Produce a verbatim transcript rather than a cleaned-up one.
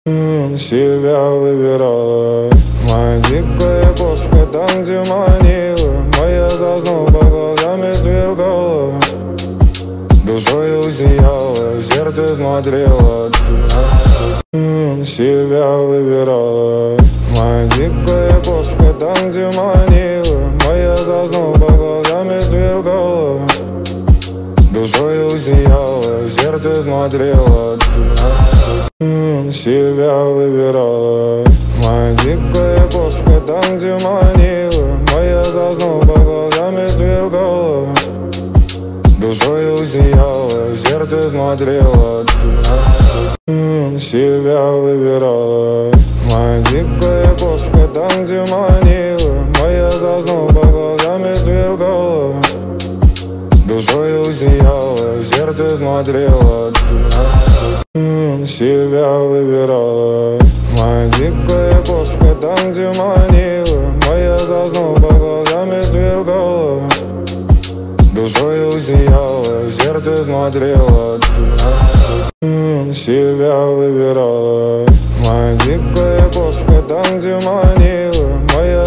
М, Себя выбирала моя дикая кошка, там, где манила. Моя зазноба глазами сверкала, душой усияла, сердце смотрело. М, Себя выбирала моя дикая кошка, там, где манила. Моя зазноба глазами сверкала, душой усияла, сердце смотрело. М, Себя выбирала моя дикая кошка, там, где манила. Моя зазноба глазами сверкала, душой усияла, сердце смотрело. М, Себя выбирала моя дикая кошка, там, где манила. Моя зазноба глазами сверкала, душой усияла, сердце смотрело. М, Себя выбирала моя дикая кошка, там, где манила. Моя зазноба глазами сверкала, душой усияла, сердце смотрело. М, Себя выбирала моя дикая кошка, там, где манила. Моя